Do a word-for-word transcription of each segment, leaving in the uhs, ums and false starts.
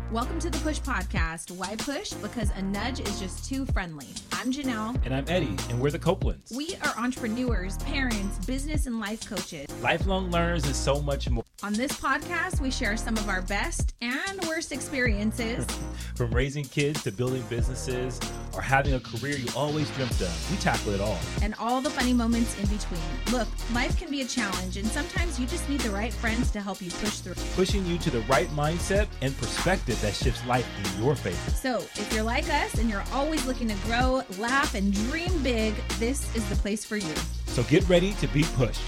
Welcome to the Push Podcast. Why push? Because a nudge is just too friendly. I'm Janelle. And I'm Eddie, and we're the Copelands. We are entrepreneurs, parents, business, and life coaches. Lifelong learners and so much more. On this podcast, we share some of our best and worst experiences. From raising kids to building businesses or having a career you always dreamt of. We tackle it all. And all the funny moments in between. Look, life can be a challenge, and sometimes you just need the right friends to help you push through. Pushing you to the right mindset and perspective that shifts life in your favor. So if you're like us and you're always looking to grow, laugh, and dream big, this is the place for you. So get ready to be pushed.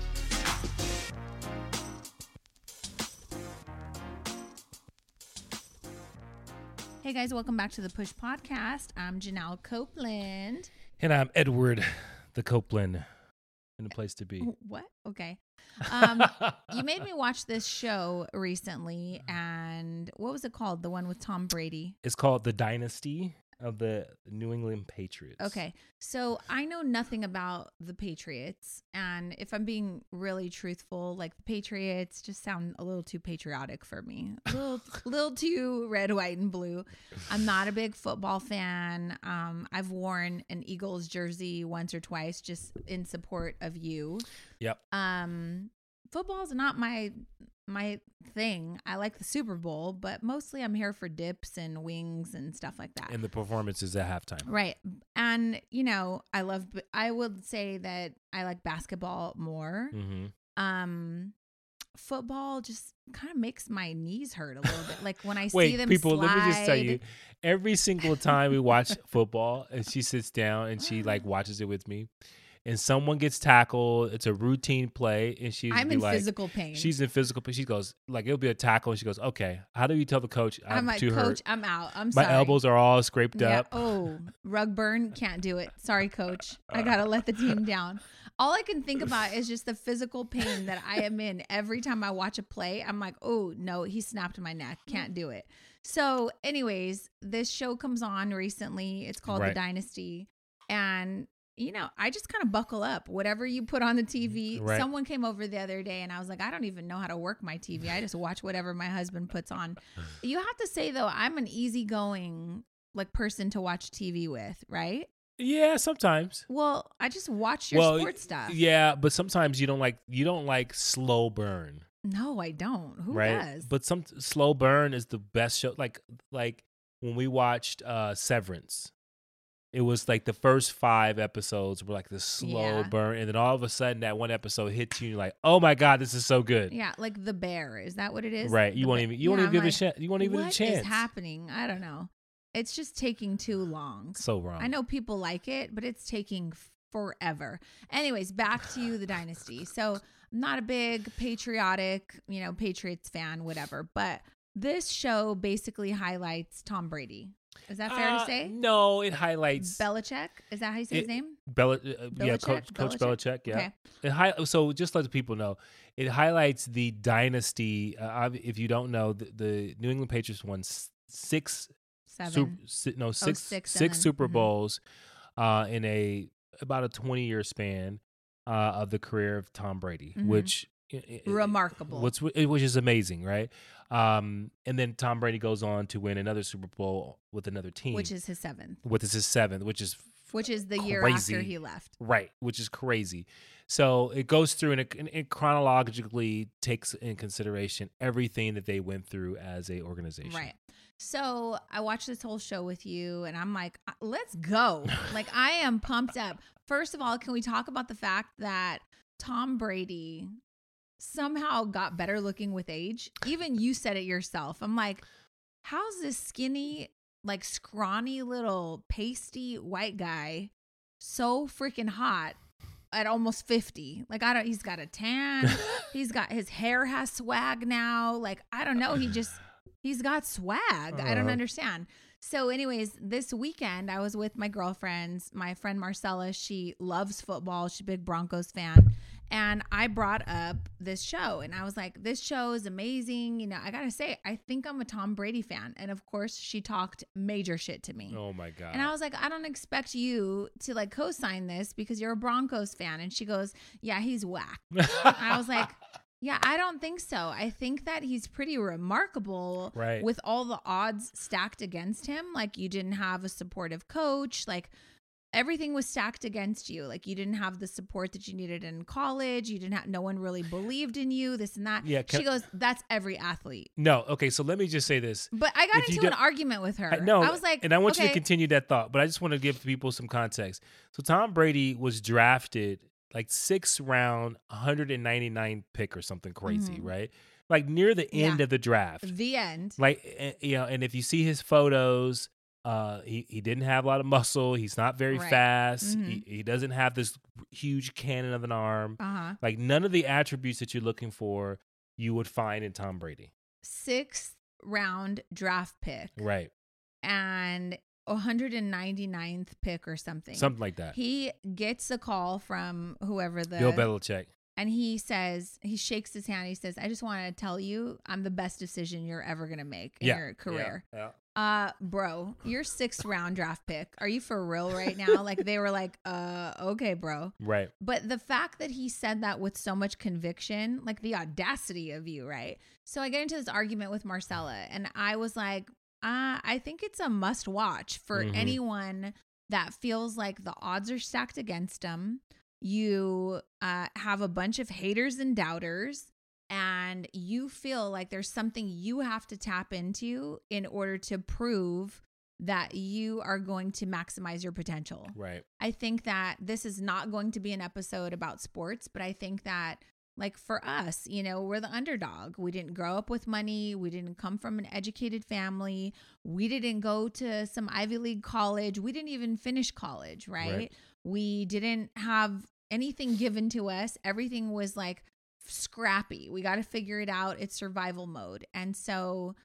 Hey guys, welcome back to the Push Podcast. I'm Janelle Copeland. And I'm Edward the Copeland. In a place to be. What? Okay. Um, you made me watch this show recently, and what was it called? The one with Tom Brady. It's called The Dynasty of the New England Patriots. Okay. So I know nothing about the Patriots, and if I'm being really truthful, like the Patriots just sound a little too patriotic for me. A little, little too red, white, and blue. I'm not a big football fan. Um, I've worn an Eagles jersey once or twice just in support of you. Yep. Um, football's not my my thing. I like the Super Bowl, but mostly I'm here for dips and wings and stuff like that. And the performances at halftime. Right. And, you know, I love, I would say that I like basketball more. Mm-hmm. Um, football just kind of makes my knees hurt a little bit. Like when I Wait, see them people, slide. let me just tell you, every single time we watch football and she sits down and she like watches it with me, and someone gets tackled, it's a routine play, and she's I'm be in like, physical pain. She's in physical pain. She goes, like, it'll be a tackle, and she goes, okay, how do you tell the coach I'm, I'm like, too Coach, hurt? I'm out. I'm My sorry. elbows are all scraped Yeah. up. Oh, rug burn. Can't do it. Sorry, Coach. I got to let the team down. All I can think about is just the physical pain that I am in every time I watch a play. I'm like, oh, no, he snapped my neck. Can't do it. So anyways, this show comes on recently. It's called Right. The Dynasty. And you know, I just kind of buckle up. Whatever you put on the T V. Right. Someone came over the other day and I was like, I don't even know how to work my T V. I just watch whatever my husband puts on. You have to say, though, I'm an easygoing like person to watch T V with, right? Yeah, sometimes. Well, I just watch your well, sports stuff. Yeah, but sometimes you don't like you don't like slow burn. No, I don't. Who right? does? But some slow burn is the best show. Like like when we watched uh, Severance. It was like the first five episodes were like the slow Yeah. burn. And then all of a sudden that one episode hits you and you're like, oh my God, this is so good. Yeah, like The Bear. Is that what it is? Right. You The won't Bear. even, you Yeah, won't even I'm give like, a chance. You won't even what a chance. is happening? I don't know. It's just taking too long. So wrong. I know people like it, but it's taking forever. Anyways, back to the Dynasty. So I'm not a big patriotic, you know, Patriots fan, whatever. But this show basically highlights Tom Brady. Is that fair uh, to say? No, it highlights Belichick? Is that how you say it, his name? Bel- uh, yeah, Belichick? Coach, Coach Belichick? Belichick. Yeah. Okay. It hi- so just let the people know, it highlights the dynasty. Uh, if you don't know, the, the New England Patriots won s- six, Seven. Super, si- no six, Oh, six, six seven. Super Mhm. Bowls uh, in a about a twenty year span uh, of the career of Tom Brady, Mhm. which i- i- Remarkable. What's which is amazing, right? Um, and then Tom Brady goes on to win another Super Bowl with another team, Which is his seventh. which is his seventh, which is Which is the year crazy. after he left. right, which is crazy. So it goes through and it, and it chronologically takes in consideration everything that they went through as a organization. Right. So I watched this whole show with you and I'm like, "Uh, let's go. Like I am pumped up. First of all, can we talk about the fact that Tom Brady somehow got better looking with age? Even you said it yourself. I'm like, how's this skinny, like scrawny little pasty white guy so freaking hot at almost fifty? Like I don't, he's got a tan. He's got, his hair has swag now. Like, I don't know. He just, he's got swag. I don't Uh-huh. understand. So anyways, this weekend I was with my girlfriends, my friend Marcella. She loves football. She's a big Broncos fan. And I brought up this show and I was like, this show is amazing. You know, I got to say, I think I'm a Tom Brady fan. And of course she talked major shit to me. Oh my God. And I was like, I don't expect you to like co-sign this because you're a Broncos fan. And she goes, yeah, he's whack. I was like, Yeah, I don't think so. I think that he's pretty remarkable Right. with all the odds stacked against him. Like, you didn't have a supportive coach. Like, everything was stacked against you. Like, you didn't have the support that you needed in college. You didn't have, no one really believed in you, this and that. Yeah, can- she goes, that's every athlete. No. Okay. So let me just say this. But I got If you into an don't- argument with her. I, no, I was like, and I want you okay, to continue that thought, but I just want to give people some context. So Tom Brady was drafted like sixth round, one hundred ninety-nine pick or something crazy, Mhm. right? Like near the end Yeah. of the draft. the end. Like, eh, you know, and if you see his photos, uh, he, he didn't have a lot of muscle. He's not very Right. fast. Mhm. He, he doesn't have this huge cannon of an arm. Uh-huh. Like none of the attributes that you're looking for, you would find in Tom Brady. Sixth round draft pick. Right. And one hundred ninety-ninth pick or something. Something like that. He gets a call from whoever the Bill Belichick. and he says, he shakes his hand. He says, I just want to tell you, I'm the best decision you're ever going to make in Yeah. your career. Yeah. Uh, bro, you're sixth round draft pick. Are you for real right now? Like, they were like, uh, okay, bro. Right. But the fact that he said that with so much conviction, like the audacity of you, right? So I get into this argument with Marcella, and I was like, uh, I think it's a must watch for Mhm. anyone that feels like the odds are stacked against them. You uh, have a bunch of haters and doubters, and you feel like there's something you have to tap into in order to prove that you are going to maximize your potential. Right. I think that this is not going to be an episode about sports, but I think that, like, for us, you know, we're the underdog. We didn't grow up with money. We didn't come from an educated family. We didn't go to some Ivy League college. We didn't even finish college, right? Right. We didn't have anything given to us. Everything was like scrappy. We got to figure it out. It's survival mode. And so,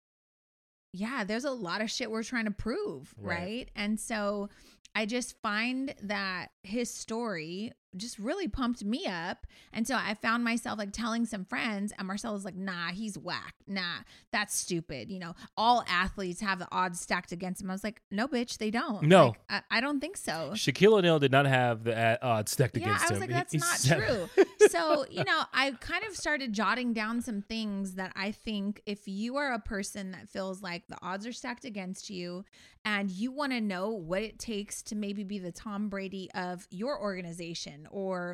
yeah, there's a lot of shit we're trying to prove, right? Right. And so I just find that his story just really pumped me up. And so I found myself like telling some friends, and Marcella's like, nah, he's whack. Nah, that's stupid. You know, all athletes have the odds stacked against them. I was like, no, bitch, they don't. No. Like, I, I don't think so. Shaquille O'Neal did not have the uh, odds stacked Yeah, against I was him. like, He- that's he's not seven- true. So, you know, I kind of started jotting down some things that I think if you are a person that feels like the odds are stacked against you and you want to know what it takes to maybe be the Tom Brady of your organization, or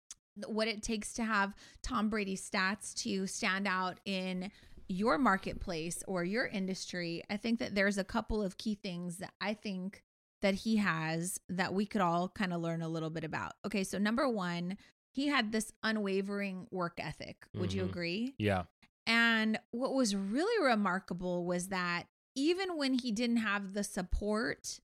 what it takes to have Tom Brady stats to stand out in your marketplace or your industry, I think that there's a couple of key things that I think that he has that we could all kind of learn a little bit about. Okay, so number one, he had this unwavering work ethic. Would you Mhm. agree? Yeah. And what was really remarkable was that even when he didn't have the support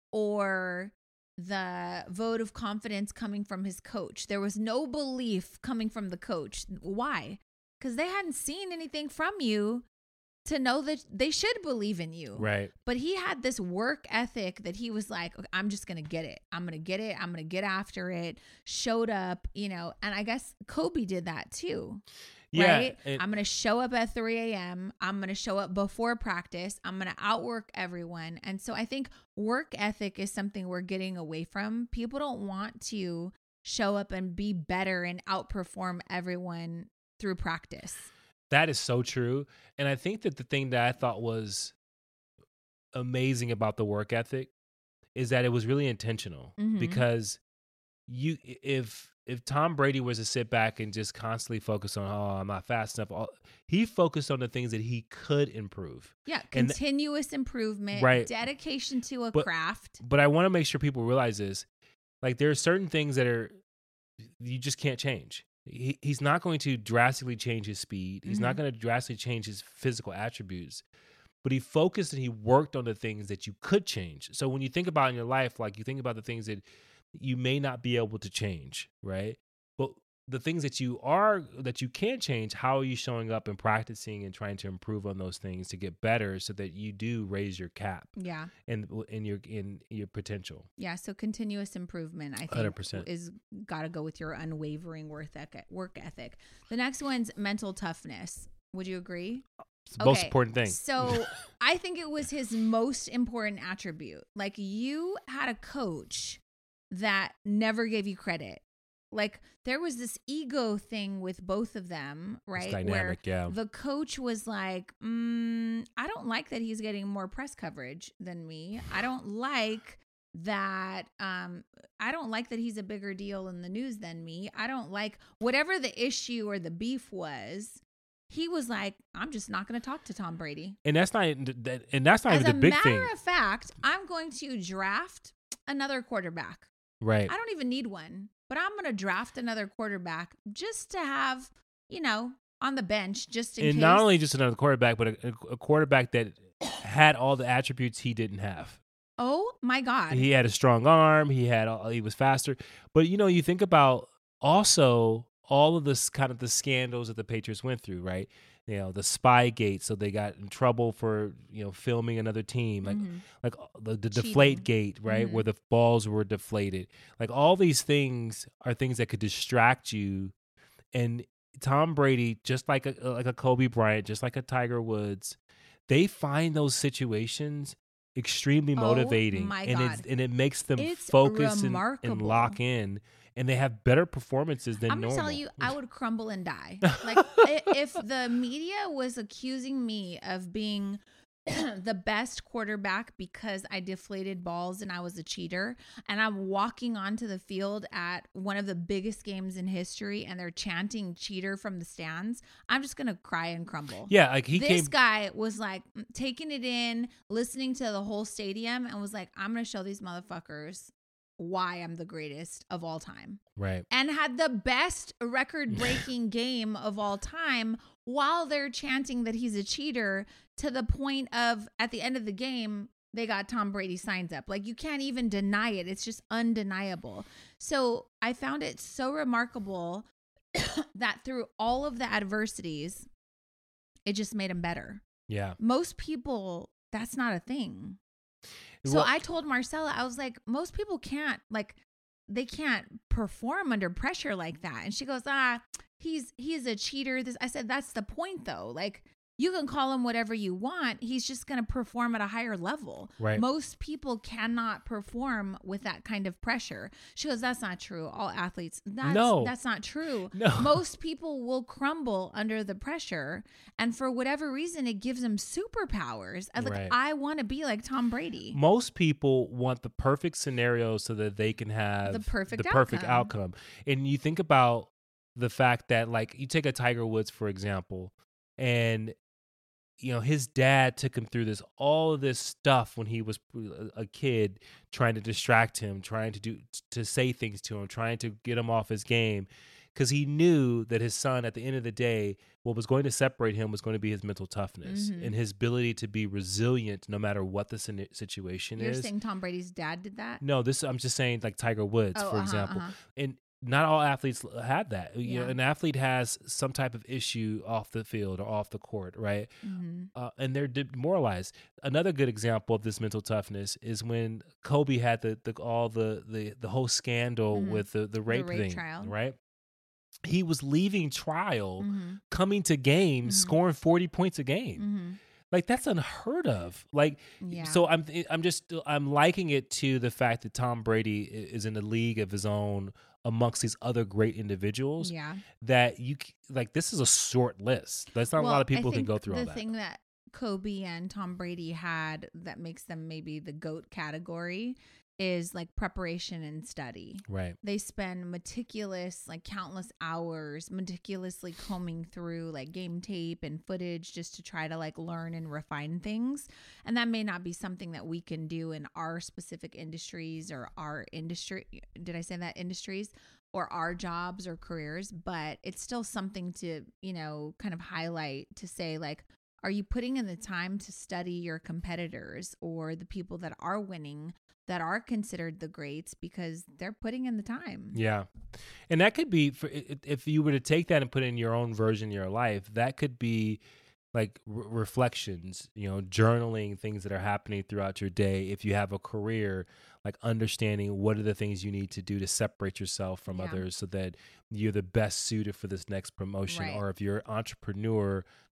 or the vote of confidence coming from his coach, there was no belief coming from the coach. Why? Because they hadn't seen anything from you to know that they should believe in you. Right. But he had this work ethic that he was like, okay, I'm just going to get it. I'm going to get it. I'm going to get after it. Showed up, you know, and I guess Kobe did that too. Yeah. Right? and- I'm going to show up at three a.m. I'm going to show up before practice. I'm going to outwork everyone. And so I think work ethic is something we're getting away from. People don't want to show up and be better and outperform everyone through practice. That is so true. And I think that the thing that I thought was amazing about the work ethic is that it was really intentional. Mhm. Because you if if Tom Brady was to sit back and just constantly focus on, oh, I'm not fast enough, all, he focused on the things that he could improve. Yeah, And- continuous improvement, Right. dedication to a But- craft. But I want to make sure people realize this. Like, there are certain things that are you just can't change. He, he's not going to drastically change his speed. He's not Mhm. going to drastically change his physical attributes. But he focused and he worked on the things that you could change. So when you think about in your life, like you think about the things that you may not be able to change, right? But the things that you are, that you can change, how are you showing up and practicing and trying to improve on those things to get better so that you do raise your cap Yeah. and in your in your potential. Yeah. So continuous improvement, I think, one hundred percent. is got to go with your unwavering work ethic. Work ethic. The next one's mental toughness. Would you agree? It's the most Okay, important thing. So I think it was his most important attribute. Like, you had a coach that never gave you credit. Like there was this ego thing with both of them, right? It's dynamic, Where yeah. the coach was like, mm, I don't like that he's getting more press coverage than me. I don't like that. Um, I don't like that he's a bigger deal in the news than me. I don't like whatever the issue or the beef was. He was like, I'm just not going to talk to Tom Brady. And that's not, that, and that's not As even a the big matter thing. of fact, I'm going to draft another quarterback. Right. I don't even need one, but I'm going to draft another quarterback just to have, you know, on the bench just in and case. not only just another quarterback, but a, a quarterback that had all the attributes he didn't have. Oh my God. He had a strong arm. He had, all, he was faster. But, you know, you think about also all of this kind of the scandals that the Patriots went through, right? You know, the Spygate, so they got in trouble for, you know, filming another team, like Mhm. like the, the Cheating. Deflate Gate, right, Mhm. where the balls were deflated. Like all these things are things that could distract you. And Tom Brady, just like a like a Kobe Bryant, just like a Tiger Woods, they find those situations extremely Oh motivating, my and it's God. and it makes them It's focus and, and remarkable. lock in, and they have better performances than I'm going to normal. tell you, I would crumble and die. Like i- if the media was accusing me of being the best quarterback because I deflated balls and I was a cheater, and I'm walking onto the field at one of the biggest games in history and they're chanting cheater from the stands, I'm just going to cry and crumble. Yeah, like he This came. guy was like taking it in, listening to the whole stadium, and was like, I'm going to show these motherfuckers why I'm the greatest of all time. Right. And had the best record breaking game of all time while they're chanting that he's a cheater, to the point of at the end of the game, they got Tom Brady signs up. Like you can't even deny it. It's just undeniable. So I found it so remarkable that through all of the adversities, it just made him better. Yeah. Most people, that's not a thing. So Well- I told Marcella, I was like, most people can't, like, they can't perform under pressure like that. And she goes, ah, he's he's a cheater. This I said, that's the point though. Like, you can call him whatever you want. He's just going to perform at a higher level. Right. Most people cannot perform with that kind of pressure. She goes, that's not true. All athletes. That's, No. that's not true. No. Most people will crumble under the pressure. And for whatever reason, it gives them superpowers. I, like, Right. I want to be like Tom Brady. Most people want the perfect scenario so that they can have The perfect the perfect outcome. outcome. And you think about the fact that, like, you take a Tiger Woods, for example, and you know, his dad took him through this, all of this stuff when he was a kid, trying to distract him, trying to do, to say things to him, trying to get him off his game. Because he knew that his son, at the end of the day, what was going to separate him was going to be his mental toughness Mhm. and his ability to be resilient no matter what the sin- situation You're is. saying Tom Brady's dad did that? No, this I'm just saying, like Tiger Woods, Oh, for uh-huh, example. uh-huh. And not all athletes have that. You know, Yeah. an athlete has some type of issue off the field or off the court, right? Mhm. Uh, and they're demoralized. Another good example of this mental toughness is when Kobe had the, the all the, the the whole scandal Mhm. with the the rape, rape thing, trial. right? He was leaving trial, Mhm. coming to games, Mhm. scoring forty points a game. Mhm. Like that's unheard of. Like Yeah. so I'm I'm just I'm liking it to the fact that Tom Brady i- is in a league of his own amongst these other great individuals Yeah. that you c- like this is a short list. There's not a lot Well, of people I who can think go through the all that. thing that Kobe and Tom Brady had that makes them maybe the GOAT category is like preparation and study. Right. They spend meticulous, like countless hours meticulously combing through like game tape and footage just to try to like learn and refine things. And that may not be something that we can do in our specific industries or our industry. Did I say that industries? Or our jobs or careers, but it's still something to, you know, kind of highlight to say, like, are you putting in the time to study your competitors or the people that are winning that are considered the greats because they're putting in the time? Yeah. And that could be, for i- if you were to take that and put it in your own version of your life, that could be like re- reflections, you know, journaling things that are happening throughout your day. If you have a career, like understanding what are the things you need to do to separate yourself from Yeah. others so that you're the best suited for this next promotion. Right. Or if you're an entrepreneur,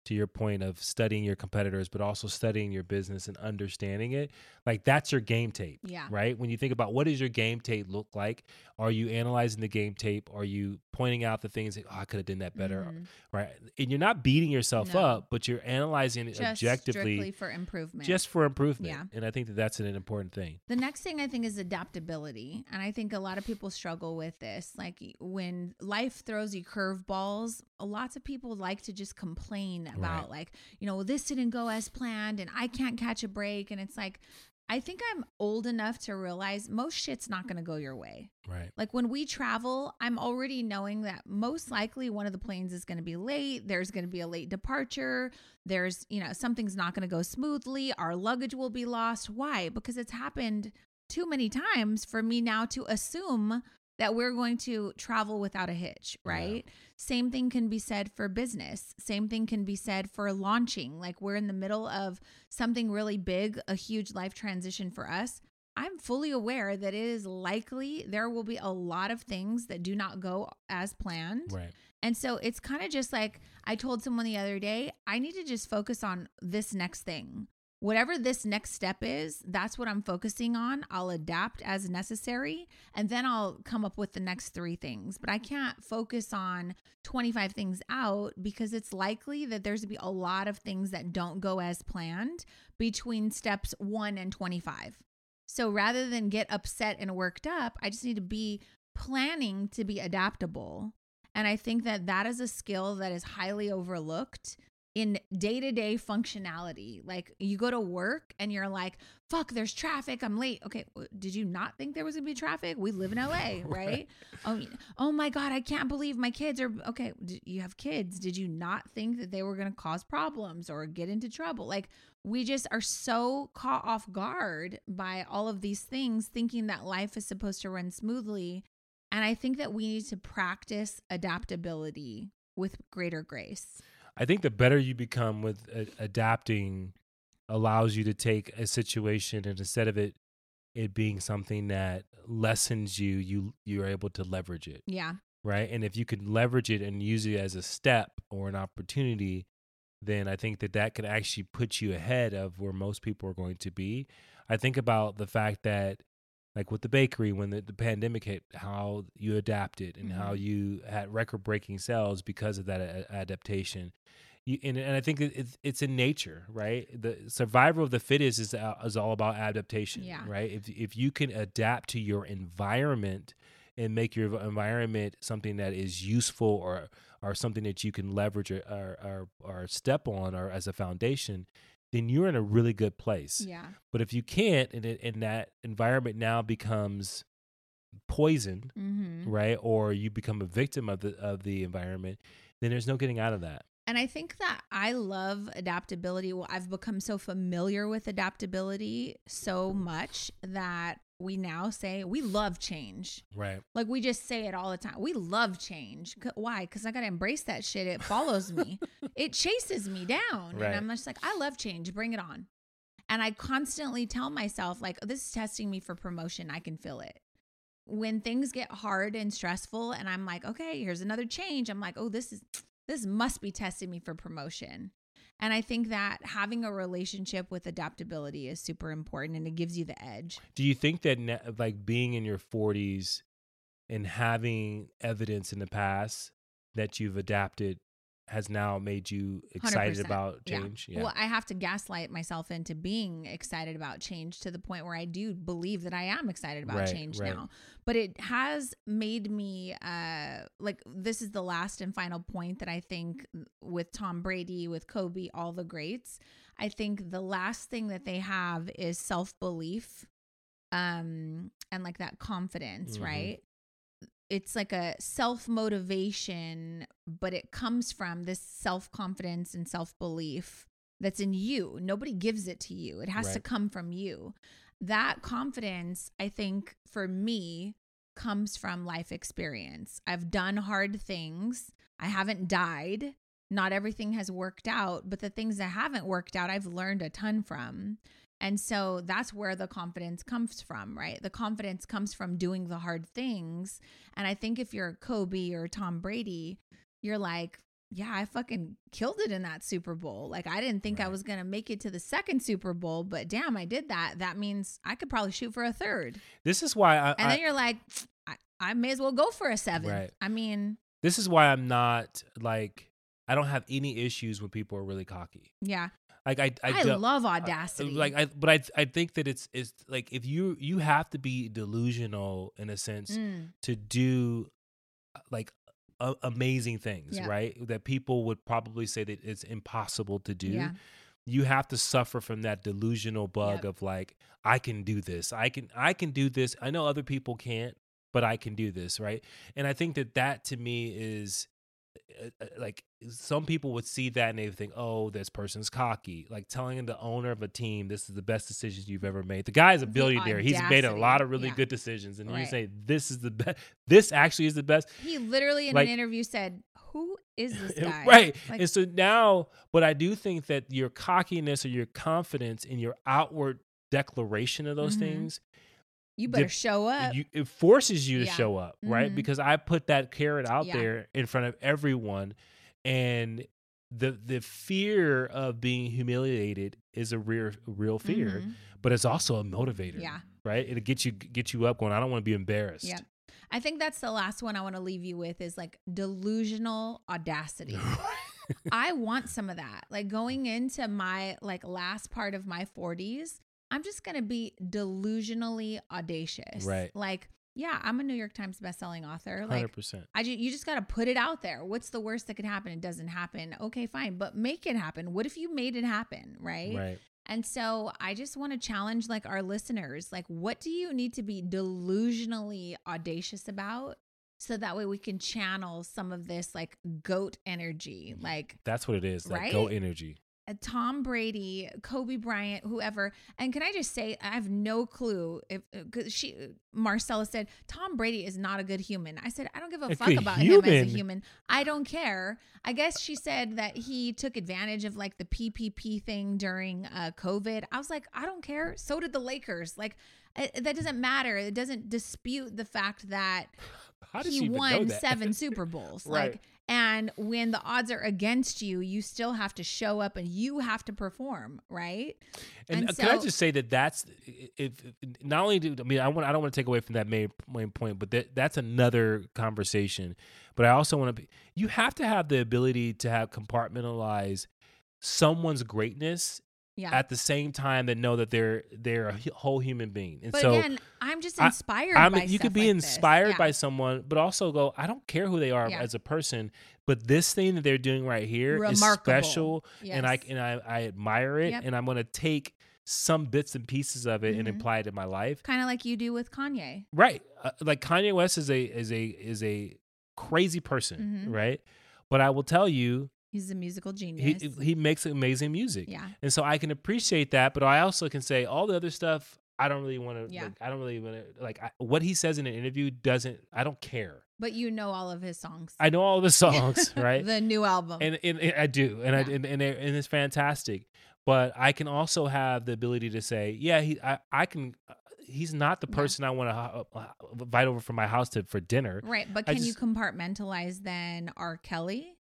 to your point of studying your competitors, but also studying your business and understanding it, like that's your game tape, Yeah. right? When you think about what does your game tape look like? Are you analyzing the game tape? Are you pointing out the things that, oh, I could have done that better, Mhm. right? And you're not beating yourself No. up, but you're analyzing it Just objectively strictly for improvement. just for improvement. Yeah. And I think that that's an important thing. The next thing I think is adaptability. And I think a lot of people struggle with this. Like when life throws you curveballs, lots of people like to just complain about Right. like, you know, this didn't go as planned and I can't catch a break. And it's like, I think I'm old enough to realize most shit's not going to go your way. Right. Like when we travel, I'm already knowing that most likely one of the planes is going to be late. There's going to be a late departure. There's, you know, something's not going to go smoothly. Our luggage will be lost. Why? Because it's happened too many times for me now to assume that we're going to travel without a hitch, right? Yeah. Same thing can be said for business. Same thing can be said for launching. Like we're in the middle of something really big, a huge life transition for us. I'm fully aware that it is likely there will be a lot of things that do not go as planned. Right. And so it's kind of just like I told someone the other day, I need to just focus on this next thing. Whatever this next step is, that's what I'm focusing on. I'll adapt as necessary, and then I'll come up with the next three things. But I can't focus on twenty-five things out because it's likely that there's to be a lot of things that don't go as planned between steps one and twenty-five. So rather than get upset and worked up, I just need to be planning to be adaptable. And I think that that is a skill that is highly overlooked in day-to-day functionality. Like you go to work and you're like, fuck, there's traffic, I'm late. Okay, did you not think there was gonna be traffic? We live in L A, right? right. Oh, oh my God, I can't believe my kids are, okay, you have kids. Did you not think that they were gonna cause problems or get into trouble? Like we just are so caught off guard by all of these things, thinking that life is supposed to run smoothly. And I think that we need to practice adaptability with greater grace. I think the better you become with uh, adapting allows you to take a situation and instead of it it being something that lessens you, you you're able to leverage it. Yeah. Right? And if you can leverage it and use it as a step or an opportunity, then I think that that could actually put you ahead of where most people are going to be. I think about the fact that like with the bakery, when the, the pandemic hit, how you adapted and mm-hmm. how you had record-breaking sales because of that a- adaptation. You, and, and I think it's, it's in nature, right? The survival of the fittest is, uh, is all about adaptation, yeah. right? If if you can adapt to your environment and make your environment something that is useful or or something that you can leverage or or, or, or step on or as a foundation, then you're in a really good place. Yeah. But if you can't, and, it, and that environment now becomes poisoned, mm-hmm. right? Or you become a victim of the of the environment, then there's no getting out of that. And I think that I love adaptability. Well, I've become so familiar with adaptability so much that we now say we love change. Right. Like we just say it all the time. We love change. Why? Because I got to embrace that shit. It follows me. It chases me down. Right. And I'm just like, I love change. Bring it on. And I constantly tell myself like, this is testing me for promotion. I can feel it. When things get hard and stressful and I'm like, okay, here's another change. I'm like, oh, this is, this must be testing me for promotion. And I think that having a relationship with adaptability is super important and it gives you the edge. Do you think that ne- like being in your forties and having evidence in the past that you've adapted has now made you excited one hundred percent about change? Yeah. Yeah. Well, I have to gaslight myself into being excited about change to the point where I do believe that I am excited about right, change right. now. But it has made me, uh, like, this is the last and final point that I think with Tom Brady, with Kobe, all the greats, I think the last thing that they have is self-belief um, and like that confidence, mm-hmm. right? It's like a self-motivation, but it comes from this self-confidence and self-belief that's in you. Nobody gives it to you. It has right. to come from you. That confidence, I think, for me, comes from life experience. I've done hard things. I haven't died. Not everything has worked out, but the things that haven't worked out, I've learned a ton from. And so that's where the confidence comes from, right? The confidence comes from doing the hard things. And I think if you're Kobe or Tom Brady, you're like, yeah, I fucking killed it in that Super Bowl. Like, I didn't think I Right. was going to make it to the second Super Bowl, but damn, I did that. That means I could probably shoot for a third. This is why I, And I then you're like, I, I may as well go for a seventh. Right. I mean, this is why I'm not like I don't have any issues when people are really cocky. yeah. Like I, I, I, don't, love I- audacity. like I, but I, I think that it's, it's like if you, you have to be delusional in a sense Mm, to do like a, amazing things, Yeah. right? That people would probably say that it's impossible to do. yeah. You have to suffer from that delusional bug Yep. of like, I can do this. I can, I can do this. I know other people can't, but I can do this, right? And I think that that to me is uh, uh, like some people would see that and they would think, oh, this person's cocky. Like telling the owner of a team, this is the best decisions you've ever made. The guy is a The billionaire. He's made a audacity. lot of really Yeah. good decisions. And you Right. say, this is the best. This actually is the best. He literally in Like- an interview said, who is this guy? Right. Like, and so now, but I do think that your cockiness or your confidence in your outward declaration of those Mhm. things, you better dip- show up. you, it forces you to Yeah. show up, right? Mhm. Because I put that carrot out Yeah. there in front of everyone, and the the fear of being humiliated is a real real fear, Mhm. but it's also a motivator. Yeah. Right. It'll get you get you up going, I don't want to be embarrassed. Yeah. I think that's the last one I want to leave you with is like delusional audacity. I want some of that. Like going into my like last part of my forties, I'm just going to be delusionally audacious. Right. Like, yeah, I'm a New York Times bestselling author. one Like hundred percent. I ju- you just got to put it out there. What's the worst that could happen? It doesn't happen. Okay, fine, but make it happen. What if you made it happen, right? Right. And so I just want to challenge like our listeners, like what do you need to be delusionally audacious about so that way we can channel some of this like goat energy, like That's what it is. That Right? go energy. uh, Tom Brady, Kobe Bryant, whoever. And can I just say, I have no clue if cause she, Marcella said, Tom Brady is not a good human. I said, I don't give a A fuck good about him as a human? human. I don't care. I guess she said that he took advantage of like the P P P thing during uh, COVID. I was like, I don't care. So did the Lakers. Like, it, that doesn't matter. It doesn't dispute the fact that How did he she even know won that? seven Super Bowls. Right. Like, and when the odds are against you, you still have to show up and you have to perform, right? And, And uh, can I so- just say that that's if, if not only do I mean I want I don't want to take away from that main main point, but that that's another conversation. But I also want to be you have to have the ability to have compartmentalize someone's greatness Yeah. at the same time that know that they're they're a hu- whole human being. And But so again, I'm just I- inspired I by mean, you stuff could be like this. inspired Yeah. by someone, but also go, I don't care who they are Yeah. as a person, but this thing that they're doing right here is Remarkable. special, and I Yes. and I, I admire it, Yep. and I'm going to take some bits and pieces of it and Mhm. apply it to my life. Kind of like you do with Kanye. Right, uh, like Kanye West is a is a is a crazy person, Mhm. right? But I will tell you, He's a musical he genius. he makes amazing music. yeah. And so I can appreciate that, but I also can say all the other stuff I don't really want to. Yeah. Like, I don't really want to. Like I, what he says in an interview doesn't. I don't care. But you know all of his songs. I know all the songs, right? The new album. and, and, and I do, and I Yeah. and and, they're- and it's fantastic. But I can also have the ability to say, yeah, he. I, I can. Uh, he's not the Yeah. person I want to uh, invite over from my house to for dinner. right. But I can you just- compartmentalize then R. Kelly?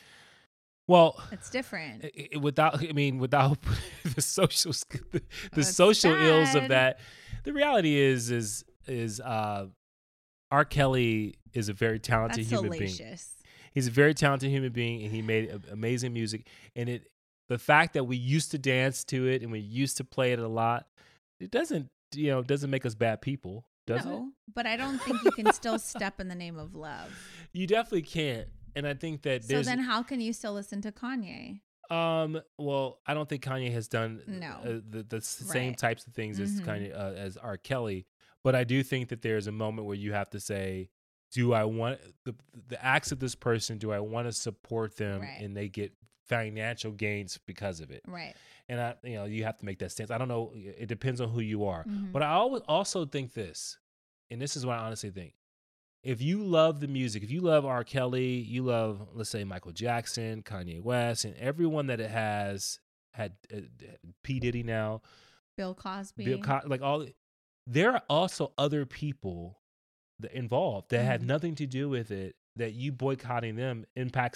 Well. It's different. i- i- Without, I mean, without the social, sk- the, the That's social ills of sad. that, the reality is, is, is, uh, R. Kelly is a very talented That's human being. salacious. He's a very talented human being, and he made a- amazing music. And it, the fact that we used to dance to it and we used to play it a lot, it doesn't, you know, doesn't make us bad people, does it? No, but I don't think you can still step in the name of love. You definitely can't. And I think that So there's, then how can you still listen to Kanye? um, well, I don't think Kanye has done No. uh, the, the s- same Right. types of things as Mhm. Kanye uh, as R. Kelly, but I do think that there's a moment where you have to say, do I want the the acts of this person? Do I want to support them, Right. and they get financial gains because of it? Right. And I, you know, you have to make that stance. I don't know. It depends on who you are. Mhm. But I always also think this, and this is what I honestly think. If you love the music, if you love R. Kelly, you love, let's say, Michael Jackson, Kanye West, and everyone that it has had, uh, P. Diddy now, Bill Cosby. Bill Co- like all, there are also other people that involved that had Mhm. nothing to do with it, that you boycotting them impacts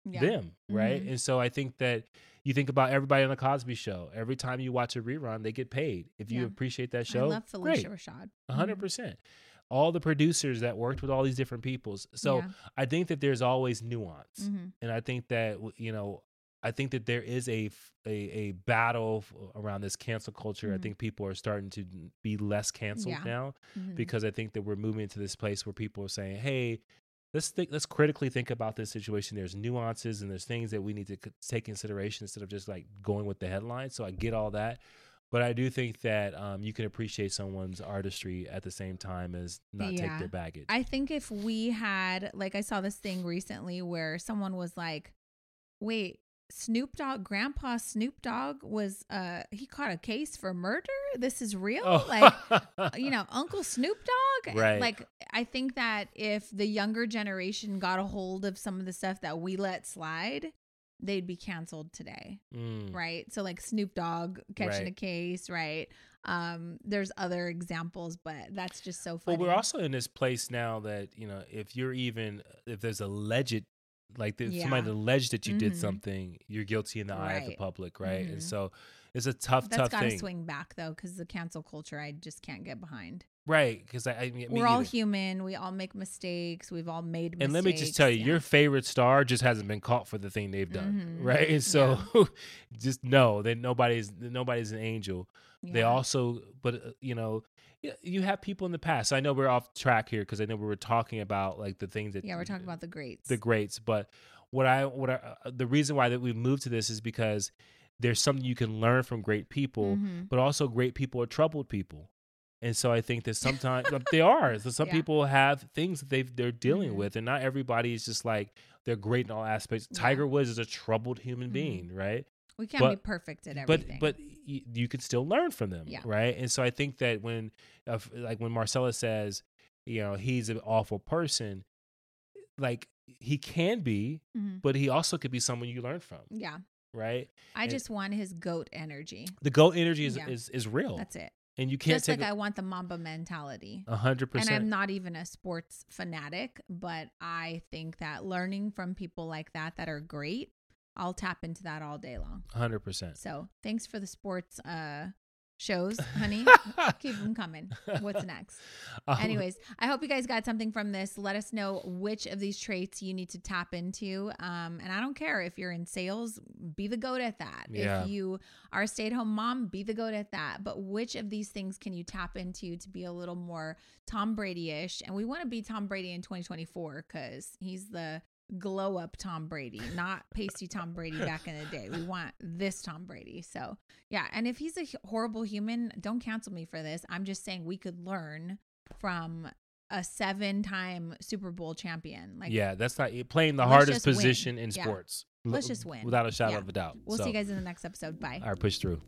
Yeah. them, right? Mhm. And so I think that you think about everybody on the Cosby Show. Every time you watch a rerun, they get paid. If you Yeah. appreciate that I show, love Felicia great, Rashad. a hundred Mhm. percent. All the producers that worked with all these different peoples. So Yeah. I think that there's always nuance, Mhm. and I think that w- you know, I think that there is a f- a, a battle f- around this cancel culture. I Mhm. think people are starting to be less canceled Yeah. now Mhm. because I think that we're moving to this place where people are saying, "Hey, let's think, let's critically think about this situation. There's nuances and there's things that we need to c- take consideration instead of just like going with the headline." So I get all that, but I do think that um, you can appreciate someone's artistry at the same time as not take Yeah. their baggage. I think if we had, like, I saw this thing recently where someone was like, wait, Snoop Dogg, Grandpa Snoop Dogg was, uh, he caught a case for murder? This is real? oh, Like, you know, Uncle Snoop Dogg? Right. Like, I think that if the younger generation got a hold of some of the stuff that we let slide, they'd be canceled today. Mm, Right. So like Snoop Dogg catching Right. a case, right? Um, there's other examples, but that's just so funny. Well, we're also in this place now that, you know, if you're even, if there's alleged, like there's somebody Yeah. alleged that you did Mhm. something, you're guilty in the eye of the Right. public, right? And Mhm. so it's a tough, That's tough got to thing. swing back though, because the cancel culture I just can't get behind. Right. Because I, I mean, We're all either. human. We all make mistakes. We've all made mistakes. And let me just tell you, Yeah. your favorite star just hasn't been caught for the thing they've done, Mhm. right? And so just know that nobody's nobody's an angel. They Yeah. also, but uh, you know, y- you have people in the past. I know we're off track here because I know we were talking about like the things that Yeah, we're talking about the greats. the greats. But what I what I, uh, the reason why that we've moved to this is because there's something you can learn from great people, Mhm. but also great people are troubled people. And so I think that sometimes they are. So some Yeah. people have things that they've they're dealing Mhm. with, and not everybody is just like they're great in all aspects. Yeah. Tiger Woods is a troubled human Mhm. being, right? We can't but- be perfect at But everything. but y- you can still learn from them, Yeah. right? And so I think that when uh, f- like when Marcella says, you know, he's an awful person, like he can be, Mhm. but he also could be someone you learn from, yeah, right? I And- just want his goat energy. The GOAT energy is Yeah. is, is real, That's it. and you can't Just take like I want the Mamba mentality. a hundred And percent. I'm not even a sports fanatic, but I think that learning from people like that that are great, I'll tap into that all day long. A hundred percent. So thanks for the sports uh, shows, honey. Keep them coming. What's next? Um, Anyways, I hope you guys got something from this. Let us know which of these traits you need to tap into. Um, and I don't care if you're in sales, be the goat at that. Yeah. If you are a stay-at-home mom, be the goat at that. But which of these things can you tap into to be a little more Tom Brady-ish? And we want to be Tom Brady in twenty twenty-four because he's the glow up Tom Brady, not pasty Tom Brady back in the day. We want this Tom Brady. So yeah. And if he's a h- horrible human, don't cancel me for this. I'm just saying we could learn from a seven time Super Bowl champion. Like, yeah, that's not playing the let's hardest just win. position in Yeah. sports. Let's L- just win. without a shadow Yeah. of a doubt. we'll So, see you guys in the next episode. Bye. all right, push through.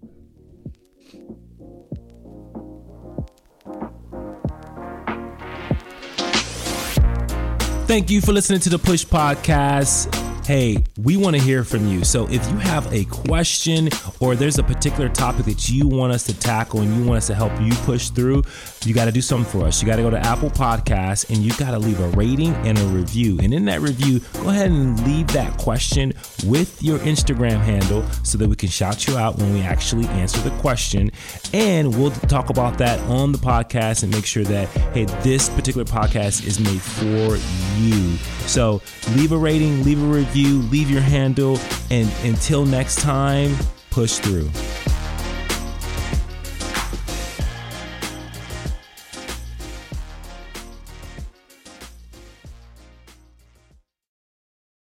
Thank you for listening to the Push Podcast. Hey, we want to hear from you. So if you have a question or there's a particular topic that you want us to tackle and you want us to help you push through, you got to do something for us. You got to go to Apple Podcasts and you got to leave a rating and a review. And in that review, go ahead and leave that question with your Instagram handle so that we can shout you out when we actually answer the question. And we'll talk about that on the podcast and make sure that, hey, this particular podcast is made for you. So leave a rating, leave a review, leave your handle, and until next time, push through.